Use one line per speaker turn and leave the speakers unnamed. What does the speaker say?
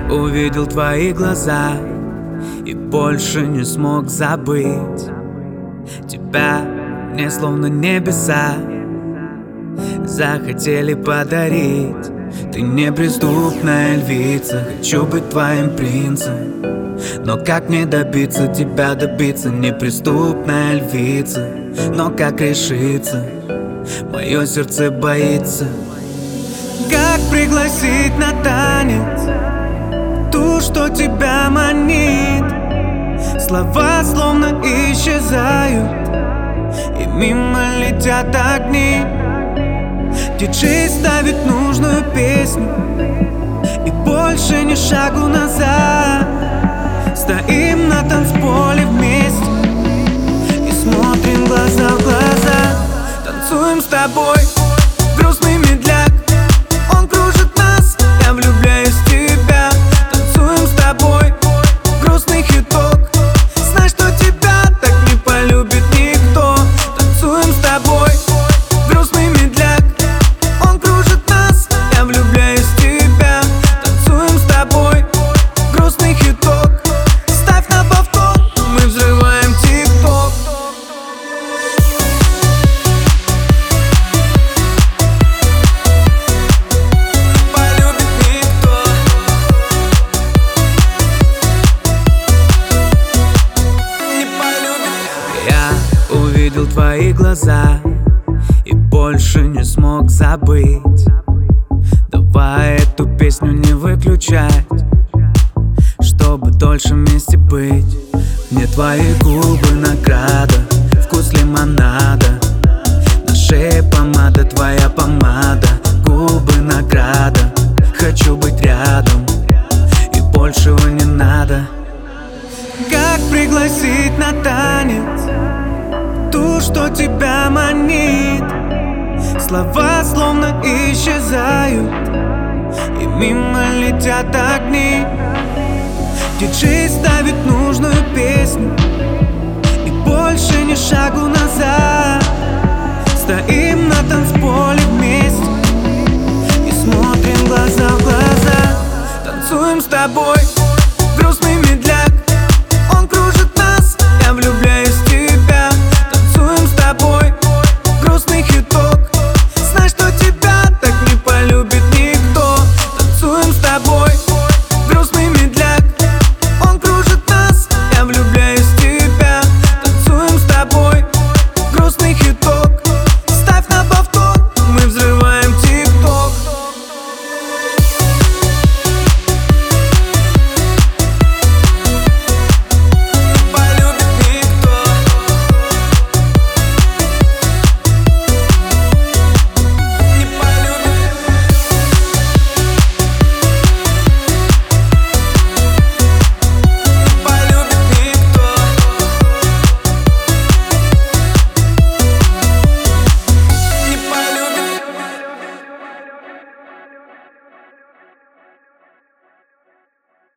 увидел твои глаза и больше не смог забыть тебя. Мне словно небеса захотели подарить. Ты неприступная львица, хочу быть твоим принцем. Но как мне добиться тебя, добиться? Неприступная львица, но как решиться? Мое сердце боится. Как пригласить на танец ту, что тебя манит? Слова словно исчезают, и мимо летят огни. Диджей ставит нужную песню, и больше ни шагу назад. Стоим на танцполе вместе и смотрим глаза в глаза. Танцуем с тобой грустный медляк, он кружит нас, я влюбляюсь в тебя. Танцуем с тобой грустный хиток, знай, что тебя так не полюбит никто. Танцуем с тобой грустный медляк, он кружит нас, я влюбляюсь в тебя. Танцуем с тобой грустный хиток, ставь на повтор, мы взрываем тик-ток. Увидел твои глаза и больше не смог забыть. Давай эту песню не выключать, чтобы дольше вместе быть. Мне твои губы награда, вкус лимонада, на шее помада, твоя помада. Губы награда, хочу быть рядом, и большего не надо. Как пригласить на танец ту, что тебя манит? Слова словно исчезают, и мимо летят огни. Диджей ставит нужную песню, и больше ни шагу назад.